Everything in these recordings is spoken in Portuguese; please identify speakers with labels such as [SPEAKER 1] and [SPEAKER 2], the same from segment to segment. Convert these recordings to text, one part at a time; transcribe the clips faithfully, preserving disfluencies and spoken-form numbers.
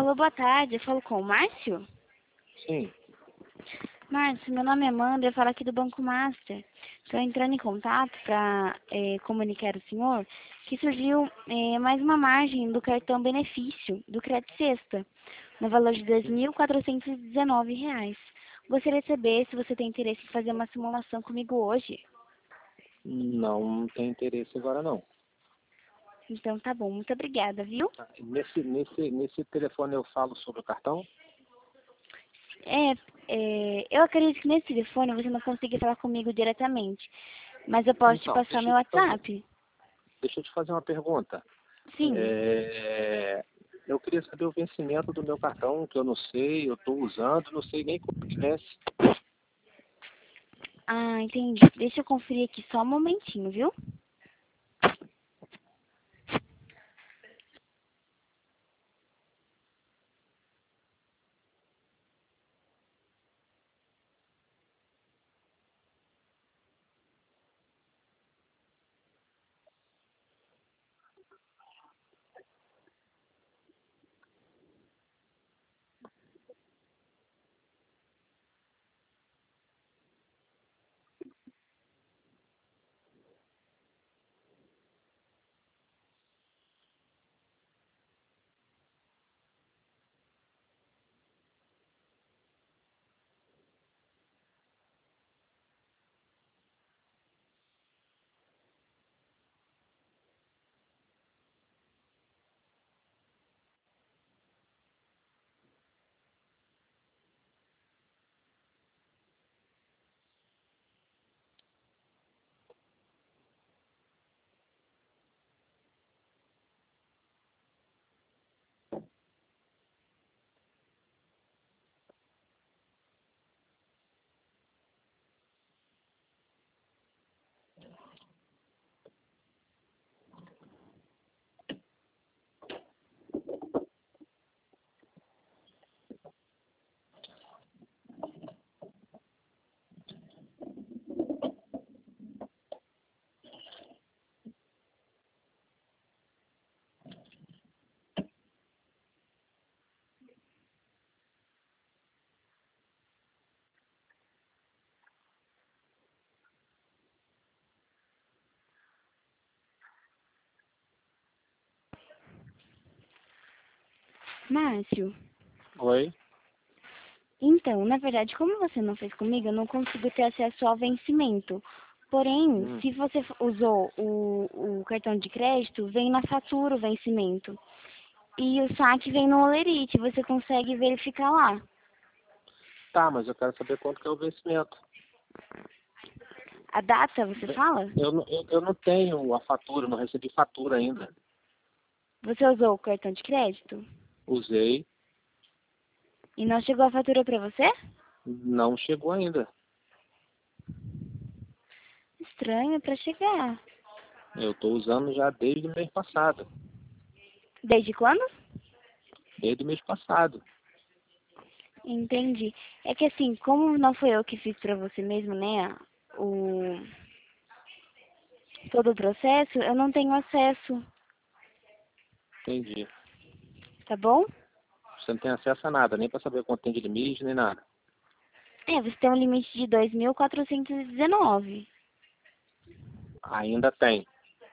[SPEAKER 1] Alô, boa tarde. Eu falo com o Márcio?
[SPEAKER 2] Sim.
[SPEAKER 1] Márcio, meu nome é Amanda, eu falo aqui do Banco Master. Estou entrando em contato para é, comunicar ao senhor que surgiu é, mais uma margem do cartão benefício do Crédito Sexta, no valor de dois mil quatrocentos e dezenove reais. Gostaria de saber se você tem interesse em fazer uma simulação comigo hoje.
[SPEAKER 2] Não, não tem interesse agora não.
[SPEAKER 1] Então tá bom, muito obrigada, viu?
[SPEAKER 2] Tá. Nesse, nesse, nesse telefone eu falo sobre o cartão?
[SPEAKER 1] É, é, eu acredito que nesse telefone você não consiga falar comigo diretamente, mas eu posso te
[SPEAKER 2] Então,
[SPEAKER 1] passar
[SPEAKER 2] deixa
[SPEAKER 1] meu
[SPEAKER 2] eu te fazer,
[SPEAKER 1] WhatsApp.
[SPEAKER 2] deixa eu te fazer uma pergunta.
[SPEAKER 1] Sim.
[SPEAKER 2] É, eu queria saber o vencimento do meu cartão, que eu não sei, eu estou usando, não sei nem como que vence.
[SPEAKER 1] Ah, entendi. Deixa eu conferir aqui só um momentinho, viu? Márcio,
[SPEAKER 2] Oi?
[SPEAKER 1] então, na verdade, como você não fez comigo, eu não consigo ter acesso ao vencimento. Porém,
[SPEAKER 2] Hum.
[SPEAKER 1] se você f- usou o, o cartão de crédito, vem na fatura o vencimento. E o saque vem no Olerite, você consegue verificar lá.
[SPEAKER 2] Tá, mas eu quero saber quanto que é o vencimento.
[SPEAKER 1] A data, você fala?
[SPEAKER 2] Eu, não- eu, eu não tenho a fatura, não recebi fatura ainda.
[SPEAKER 1] Você usou o cartão de crédito?
[SPEAKER 2] Usei,
[SPEAKER 1] E não chegou a fatura para você?
[SPEAKER 2] não chegou ainda.
[SPEAKER 1] Estranho, para chegar.
[SPEAKER 2] Eu estou usando já desde o mês passado.
[SPEAKER 1] Desde quando?
[SPEAKER 2] Desde o mês passado.
[SPEAKER 1] Entendi. É que assim, como não foi eu que fiz pra você mesmo, né, o todo o processo, eu não tenho acesso,
[SPEAKER 2] Entendi.
[SPEAKER 1] tá bom?
[SPEAKER 2] Você não tem acesso a nada, nem para saber quanto tem de limite, nem nada.
[SPEAKER 1] É, você tem um limite de dois mil quatrocentos e dezenove.
[SPEAKER 2] Ainda tem.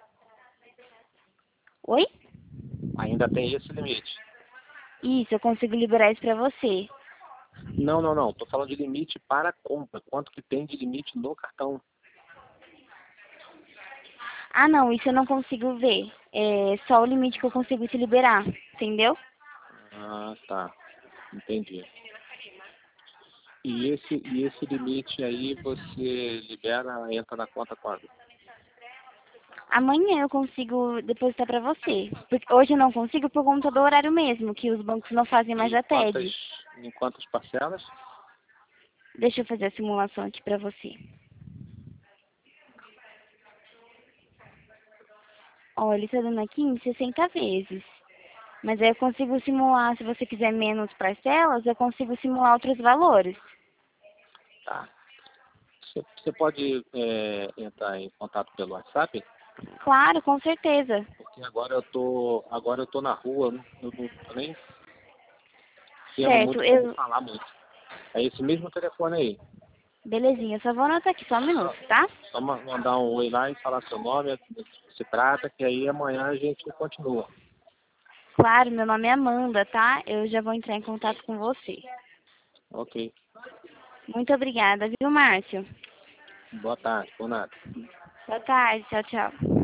[SPEAKER 1] Oi?
[SPEAKER 2] Ainda tem esse limite.
[SPEAKER 1] Isso, eu consigo liberar isso pra você.
[SPEAKER 2] Não, não, não. Estou falando de limite para compra. Quanto que tem de limite no cartão?
[SPEAKER 1] Ah, não, isso eu não consigo ver. É só o limite que eu consigo te liberar, entendeu?
[SPEAKER 2] Ah, tá. Entendi. E esse, e esse limite aí você libera, entra na conta quando?
[SPEAKER 1] Amanhã eu consigo depositar pra você. Porque hoje eu não consigo por conta do horário mesmo, que os bancos não fazem mais
[SPEAKER 2] Em
[SPEAKER 1] a
[SPEAKER 2] quantas,
[SPEAKER 1] T E D.
[SPEAKER 2] em quantas parcelas?
[SPEAKER 1] Deixa eu fazer a simulação aqui pra você. Olha, ele está dando aqui em sessenta vezes. Mas aí eu consigo simular, se você quiser menos parcelas, eu consigo simular outros valores.
[SPEAKER 2] Tá. Você, você pode é, entrar em contato pelo WhatsApp?
[SPEAKER 1] Claro, com certeza.
[SPEAKER 2] Porque agora eu tô, agora eu tô na rua, eu não, eu não tô nem tendo
[SPEAKER 1] Certo,
[SPEAKER 2] muito
[SPEAKER 1] eu...
[SPEAKER 2] como falar muito. É esse mesmo telefone aí.
[SPEAKER 1] Belezinha, eu só vou anotar aqui, só um minuto, tá?
[SPEAKER 2] Só ma- mandar um oi lá e falar seu nome, do que se trata, que aí amanhã a gente continua.
[SPEAKER 1] Claro, meu nome é Amanda, tá? Eu já vou entrar em contato com você.
[SPEAKER 2] Ok.
[SPEAKER 1] Muito obrigada, viu, Márcio?
[SPEAKER 2] Boa tarde, por nada.
[SPEAKER 1] Boa tarde, tchau, tchau.